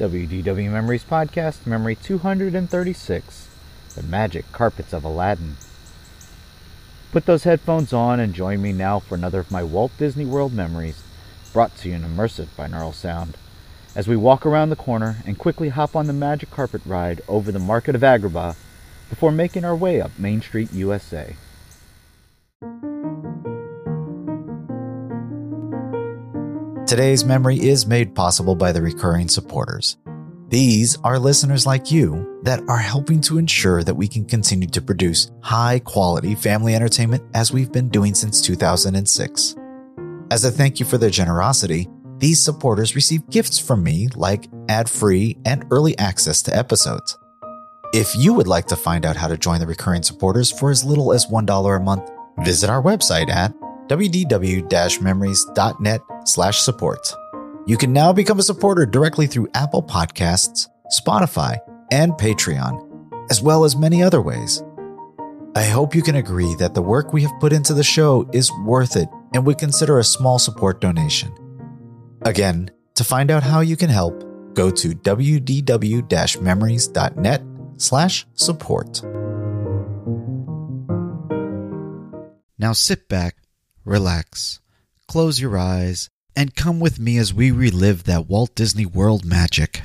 WDW Memories Podcast, Memory 236, The Magic Carpets of Aladdin. Put those headphones on and join me now for another of my Walt Disney World memories, brought to you in immersive binaural sound, as we walk around the corner and quickly hop on the magic carpet ride over the Market of Agrabah before making our way up Main Street, USA. Today's memory is made possible by the recurring supporters. These are listeners like you that are helping to ensure that we can continue to produce high-quality family entertainment as we've been doing since 2006. As a thank you for their generosity, these supporters receive gifts from me like ad-free and early access to episodes. If you would like to find out how to join the recurring supporters for as little as $1 a month, visit our website at wdw-memories.net/support. You can now become a supporter directly through Apple Podcasts, Spotify, and Patreon, as well as many other ways. I hope you can agree that the work we have put into the show is worth it and would consider a small support donation. Again, to find out how you can help, go to wdw-memories.net/support. Now sit back, relax, close your eyes, and come with me as we relive that Walt Disney World magic.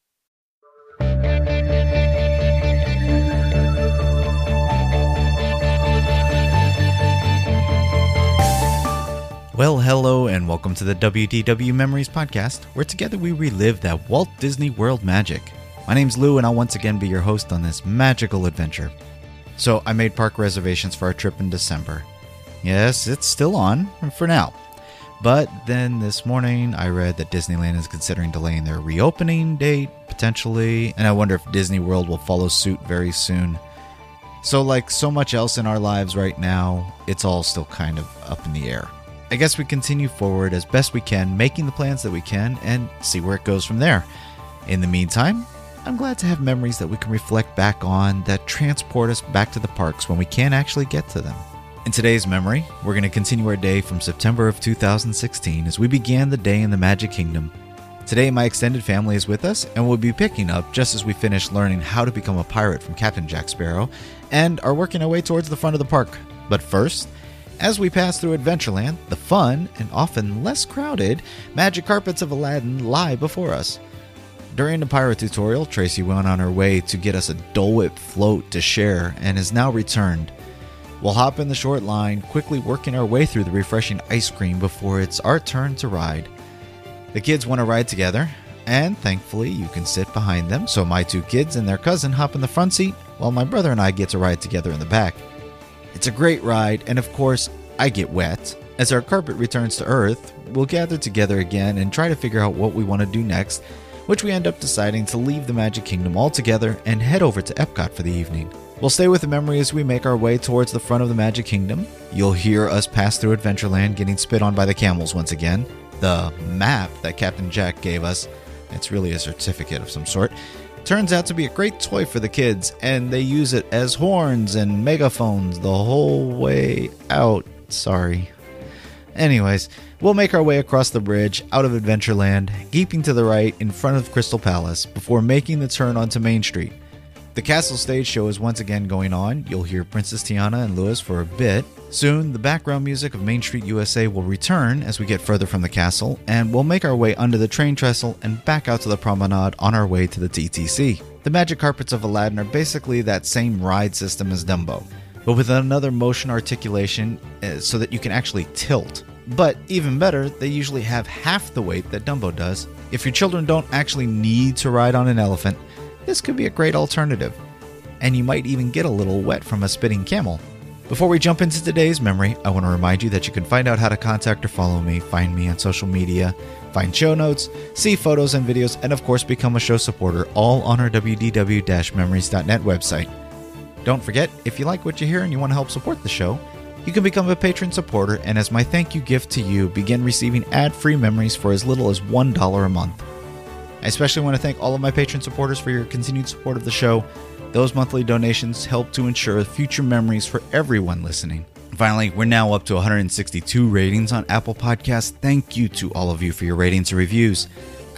Well, hello, and welcome to the WDW Memories Podcast, where together we relive that Walt Disney World magic. My name's Lou, and I'll once again be your host on this magical adventure. So, I made park reservations for our trip in December. Yes, it's still on, for now. But then this morning, I read that Disneyland is considering delaying their reopening date, potentially, and I wonder if Disney World will follow suit very soon. So, like so much else in our lives right now, it's all still kind of up in the air. I guess we continue forward as best we can, making the plans that we can, and see where it goes from there. In the meantime, I'm glad to have memories that we can reflect back on that transport us back to the parks when we can't actually get to them. In today's memory, we're going to continue our day from September of 2016 as we began the day in the Magic Kingdom. Today, my extended family is with us, and we'll be picking up just as we finish learning how to become a pirate from Captain Jack Sparrow, and are working our way towards the front of the park. But first, as we pass through Adventureland, the fun, and often less crowded, Magic Carpets of Aladdin lie before us. During the pirate tutorial, Tracy went on her way to get us a Dole Whip float to share and has now returned. We'll hop in the short line, quickly working our way through the refreshing ice cream before it's our turn to ride. The kids want to ride together, and thankfully you can sit behind them, so my two kids and their cousin hop in the front seat, while my brother and I get to ride together in the back. It's a great ride, and of course, I get wet. As our carpet returns to Earth, we'll gather together again and try to figure out what we want to do next, which we end up deciding to leave the Magic Kingdom altogether and head over to Epcot for the evening. We'll stay with the memory as we make our way towards the front of the Magic Kingdom. You'll hear us pass through Adventureland getting spit on by the camels once again. The map that Captain Jack gave us, it's really a certificate of some sort, turns out to be a great toy for the kids, and they use it as horns and megaphones the whole way out. Sorry. Anyways, we'll make our way across the bridge out of Adventureland, keeping to the right in front of Crystal Palace before making the turn onto Main Street. The castle stage show is once again going on. You'll hear Princess Tiana and Louis for a bit. Soon, the background music of Main Street USA will return as we get further from the castle, and we'll make our way under the train trestle and back out to the promenade on our way to the TTC. The Magic Carpets of Aladdin are basically that same ride system as Dumbo, but with another motion articulation so that you can actually tilt. But even better, they usually have half the weight that Dumbo does. If your children don't actually need to ride on an elephant, this could be a great alternative. And you might even get a little wet from a spitting camel. Before we jump into today's memory, I want to remind you that you can find out how to contact or follow me, find me on social media, find show notes, see photos and videos, and of course become a show supporter, all on our wdw-memories.net website. Don't forget, if you like what you hear and you want to help support the show, you can become a patron supporter, and as my thank you gift to you, begin receiving ad-free memories for as little as $1 a month. I especially want to thank all of my patron supporters for your continued support of the show. Those monthly donations help to ensure future memories for everyone listening. Finally, we're now up to 162 ratings on Apple Podcasts. Thank you to all of you for your ratings and reviews.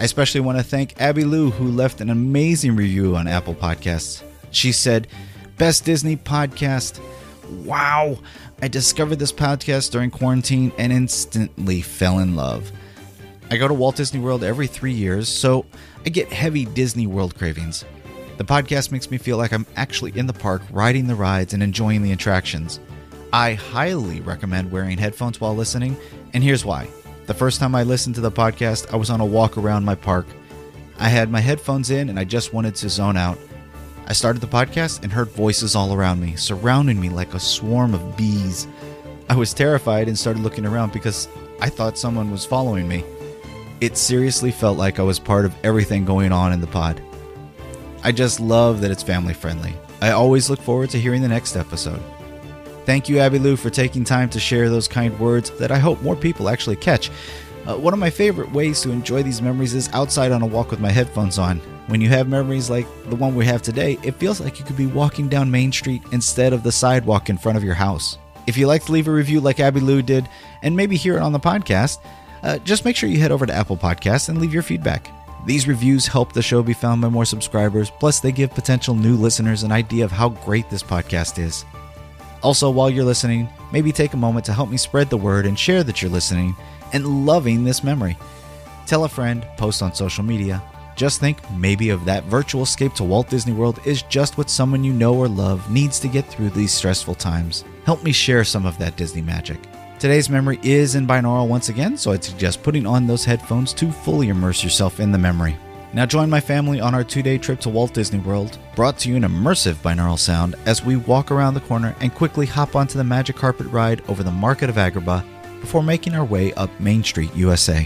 I especially want to thank Abby Lou, who left an amazing review on Apple Podcasts. She said, "Best Disney podcast. Wow. I discovered this podcast during quarantine and instantly fell in love. I go to Walt Disney World every 3 years, so I get heavy Disney World cravings. The podcast makes me feel like I'm actually in the park, riding the rides and enjoying the attractions. I highly recommend wearing headphones while listening, and here's why. The first time I listened to the podcast, I was on a walk around my park. I had my headphones in and I just wanted to zone out. I started the podcast and heard voices all around me, surrounding me like a swarm of bees. I was terrified and started looking around because I thought someone was following me. It seriously felt like I was part of everything going on in the pod. I just love that it's family friendly. I always look forward to hearing the next episode. Thank you, Abby Lou, for taking time to share those kind words that I hope more people actually catch. One of my favorite ways to enjoy these memories is outside on a walk with my headphones on. When you have memories like the one we have today, it feels like you could be walking down Main Street instead of the sidewalk in front of your house. If you'd like to leave a review like Abby Lou did, and maybe hear it on the podcast, just make sure you head over to Apple Podcasts and leave your feedback. These reviews help the show be found by more subscribers, plus they give potential new listeners an idea of how great this podcast is. Also, while you're listening, maybe take a moment to help me spread the word and share that you're listening and loving this memory. Tell a friend, post on social media. Just think maybe of that virtual escape to Walt Disney World is just what someone you know or love needs to get through these stressful times. Help me share some of that Disney magic. Today's memory is in binaural once again, so I'd suggest putting on those headphones to fully immerse yourself in the memory. Now join my family on our 2-day trip to Walt Disney World, brought to you in immersive binaural sound as we walk around the corner and quickly hop onto the magic carpet ride over the Market of Agrabah before making our way up Main Street, USA.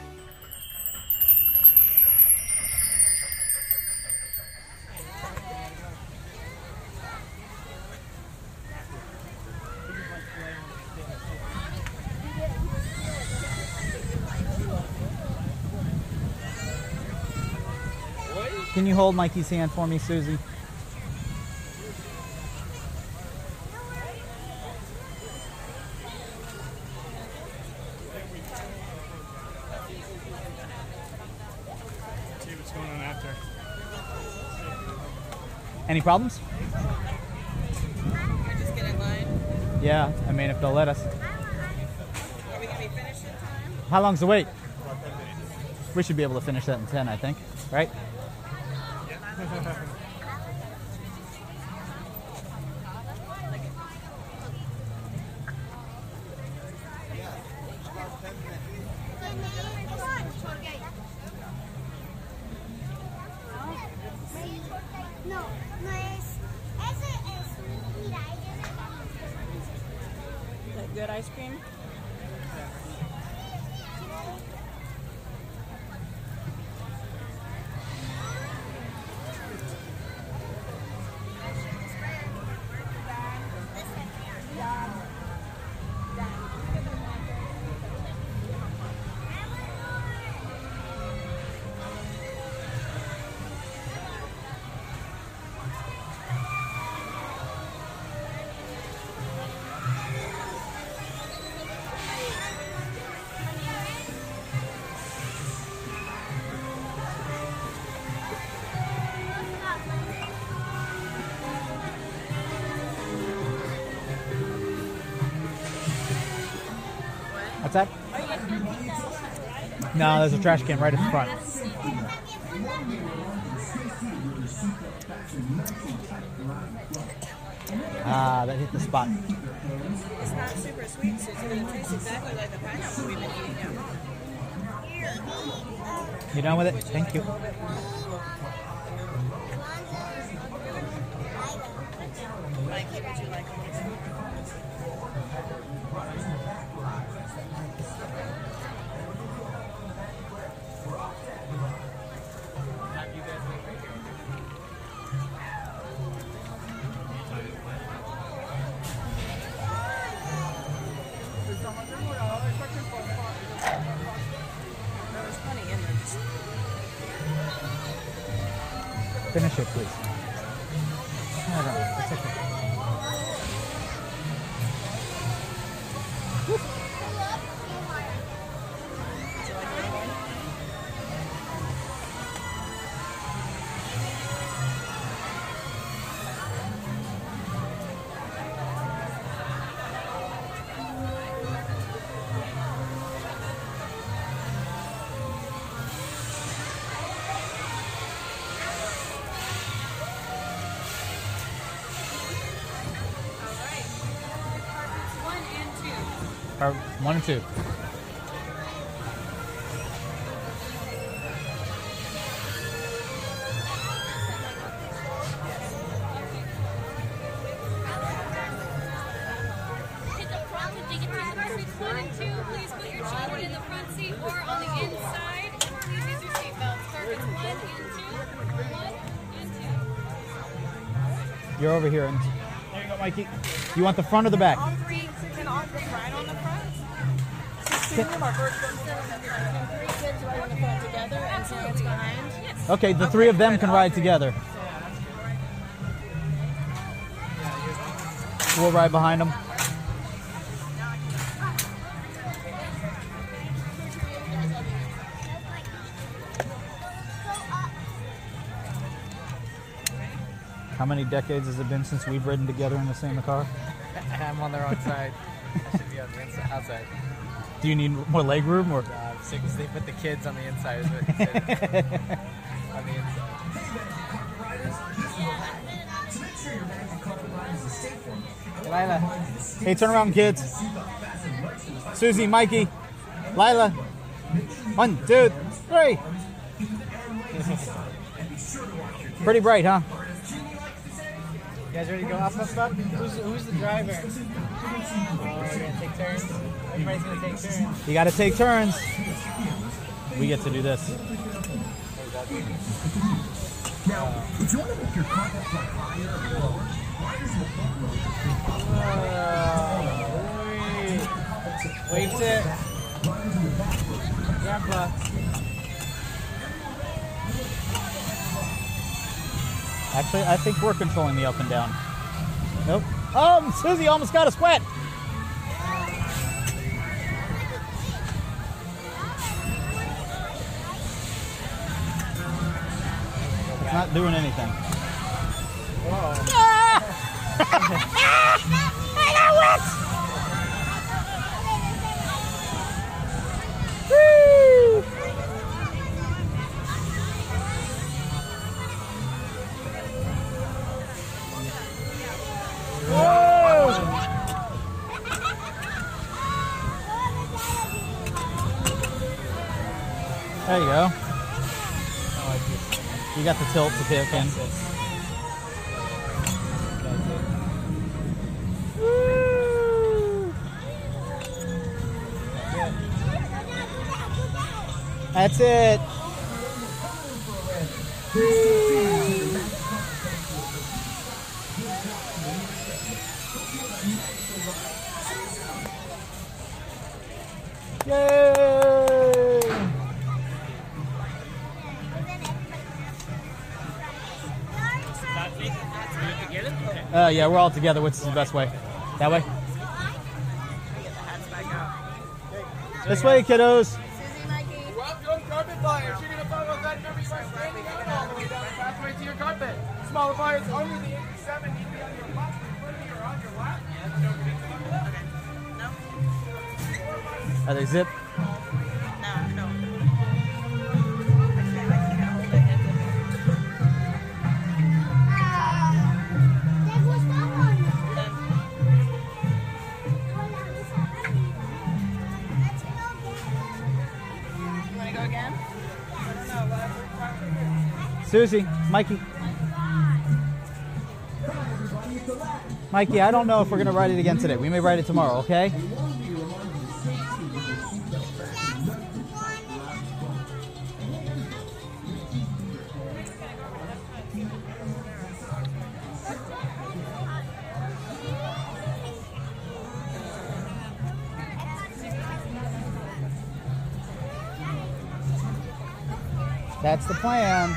Can you hold Mikey's hand for me, Susie? See what's going on after. Any problems? Can I just get in line? Yeah, I mean, if they'll let us. Are we going to be finished in time? How long's the wait? We should be able to finish that in 10, I think. Right? No, no es. Ese es. Mira, Is that good ice cream? What's that? No, there's a trash can right at the front. Ah, that hit the spot. It's not super sweet, Susie, but it tastes exactly like the pineapple we've been eating at home. You done with it? Thank you. Mikey, would you like this? There's plenty in there. Just Finish it, please. No, no, it's okay. Or 1 and 2. Hit the front with ticket numbers 1 and 2. Please put your children in the front seat or on the inside. Please use your seatbelts. Carpets 1 and 2. 1 and 2. You're over here. And there you go, Mikey. You want the front or the back? All three can all ride on the front. 16 of our first ones. Can 3 kids ride on the front together and parents behind? Yes. Okay, the 3 of them can ride together. We'll ride behind them. How many decades has it been since we've ridden together in the same car? I'm on the wrong side. I should be on the inside, outside. Do you need more leg room or? I'm sick as they put the kids on the inside is what he said. On the inside. Lila. Hey, turn around, kids. Susie, Mikey, Lila. 1, 2, 3. Pretty bright, huh? You guys ready to go up? Who's the driver? Oh, we're gonna take turns. Everybody's gonna take turns. You got to take turns. We get to do this. Wait it. Grandpa. Actually, I think we're controlling the up and down. Nope. Oh, Susie almost got us wet. It's not doing anything. I got wet! Woo! There you go. You got the tilt to kick in. Woo! That's it. Yay! Yeah, we're all together. What's the best way? That way? This way, kiddos. Susie, Mikey. Welcome, carpet buyers. You're gonna follow that number. You are standing out all the way down the pathway to your carpet. Smaller buyers under the age of 7 need to be on your left, or on your left. Are they zip? No. ¿Te gustó o no? You want to go again? Susie, Mikey. Mikey, I don't know if we're going to ride it again today. We may ride it tomorrow, okay? That's the plan.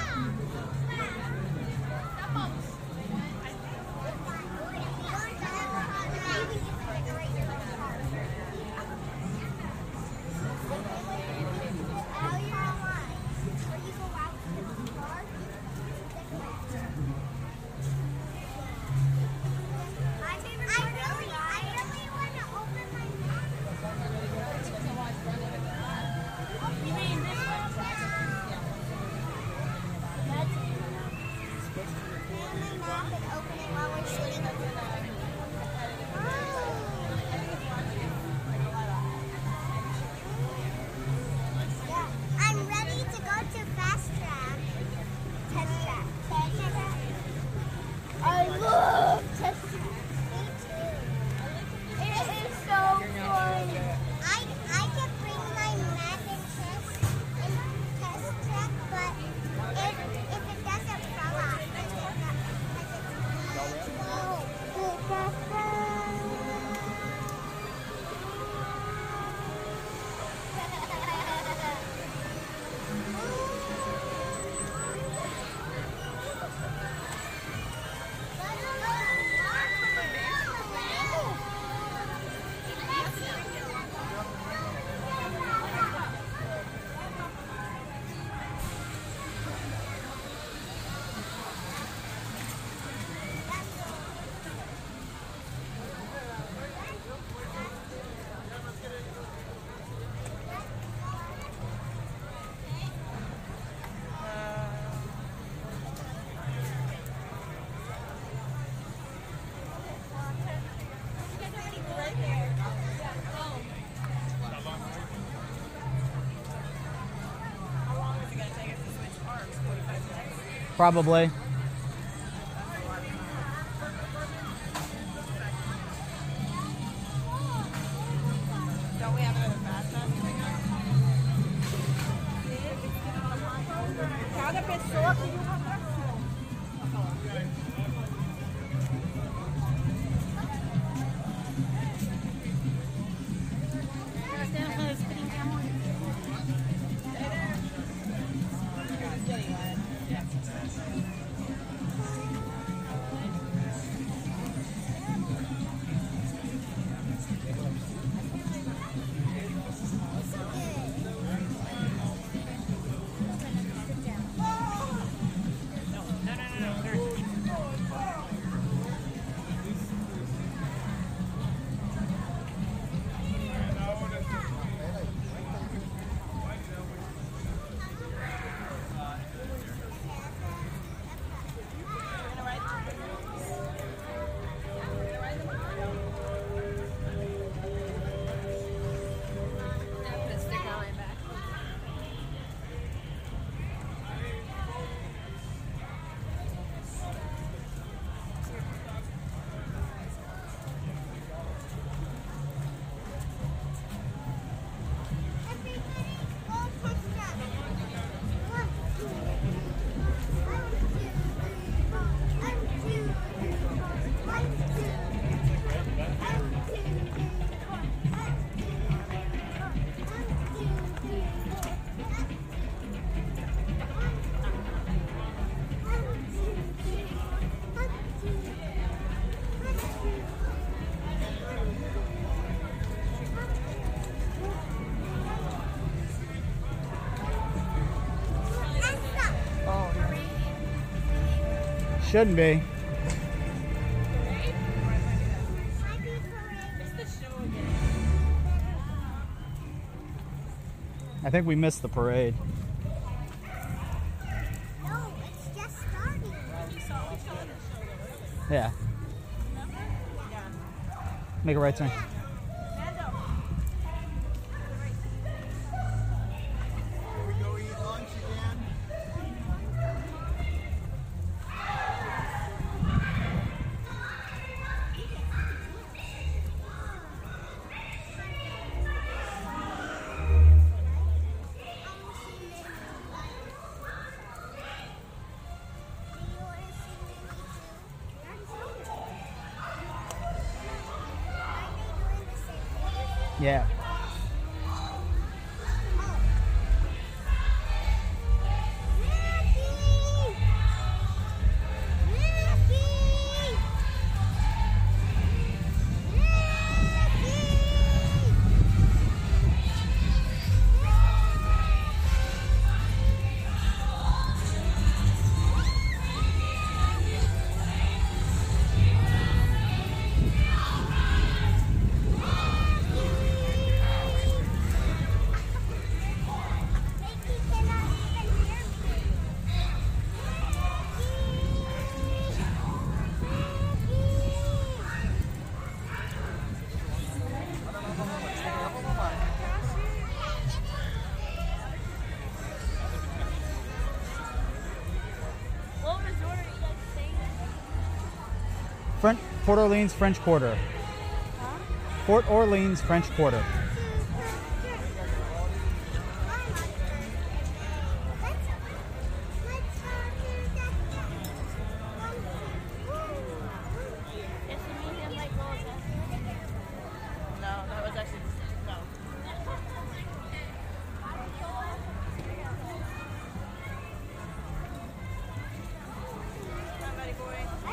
Probably. Don't we have another fast pass coming up? Cada pessoa pediu uma atração. Shouldn't be. I think we missed the parade. No, it's just starting. Yeah. Make a right turn. Yeah. Port Orleans French Quarter. Port Orleans French Quarter. No, that was actually no. Not ready, boy.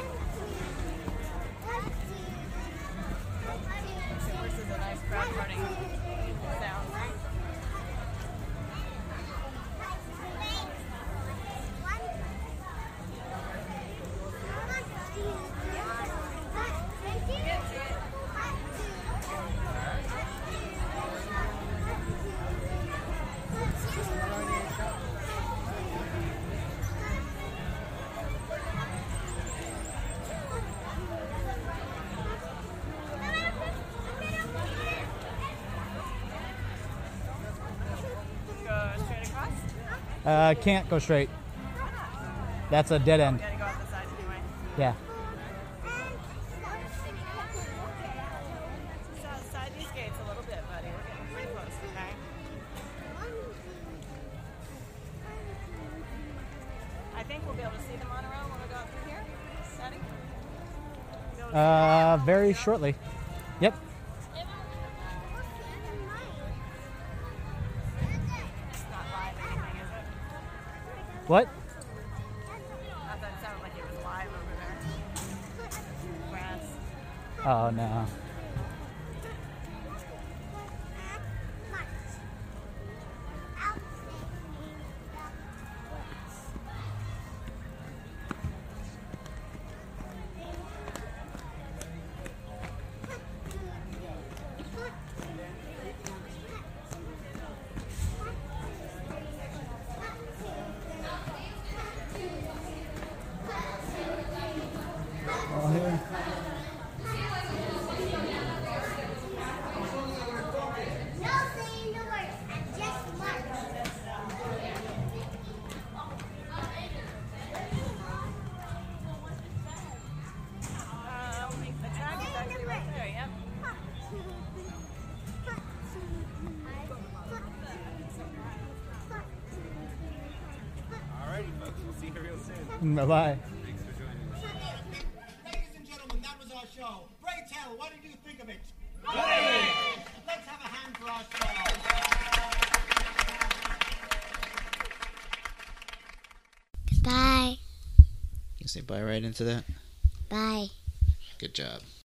This is a nice crowd running sound. Go straight across. Can't go straight. That's a dead end. Gotta go out the side anyway. Yeah. Just outside these gates a little bit, buddy. We're getting pretty close, okay? I think we'll be able to see the monorail when we go out through here. Daddy? Be able to see it? Very shortly. Yep. It's not live or anything, is it? What? I thought it sounded like it was live over there. Grass. Oh no. Oh, here. No saying the words, just march. The tag is actually right there, yep. Alrighty, folks. We'll see you real soon. Bye-bye. Thanks for joining us. Ladies and gentlemen, that was our show. Pray tell, what did you think of it? Great! Let's have a hand for our show. Bye. You say bye right into that? Bye. Good job.